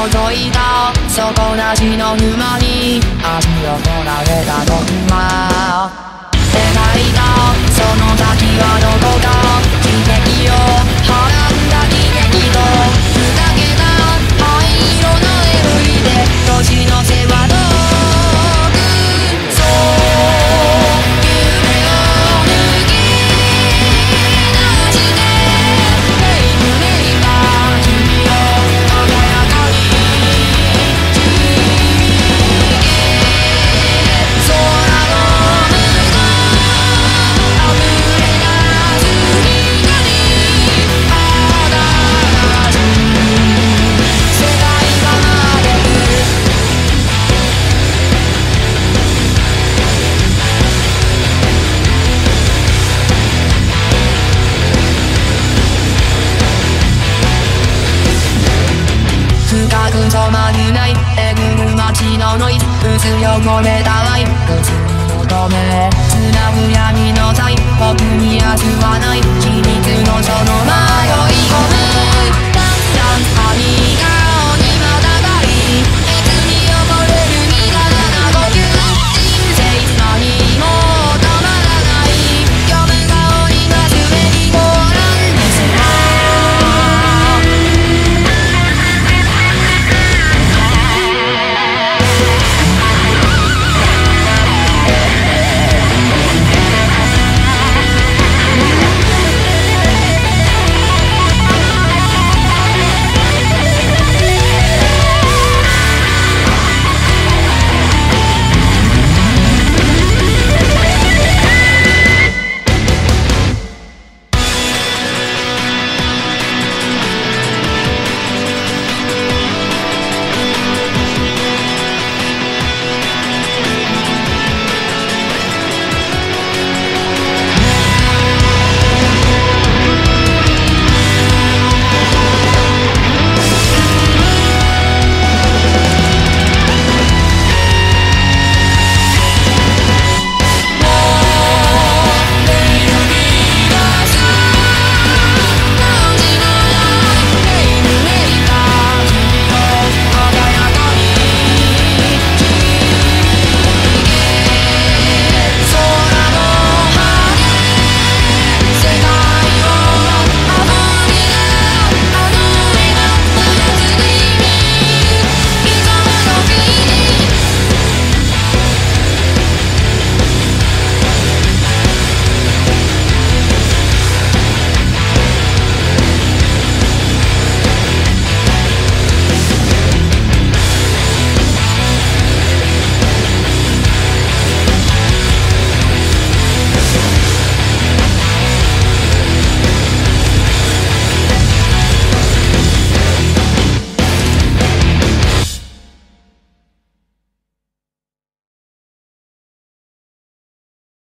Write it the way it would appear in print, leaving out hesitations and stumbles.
覗いた底なしの沼に足を取られた時は描いたその先はどこか奇跡をはらんだ喜劇とふざけた灰色の煙で年の瀬は遠くそう夢を抜き出してメイクめいた君を鮮やかに導け空の向こう溢れ出す光新しい世界が待ってる深く染まるないえぐる街のノイズ薄汚れた愛薄に求めつなぐ闇の際僕に明日はない秘密のその迷い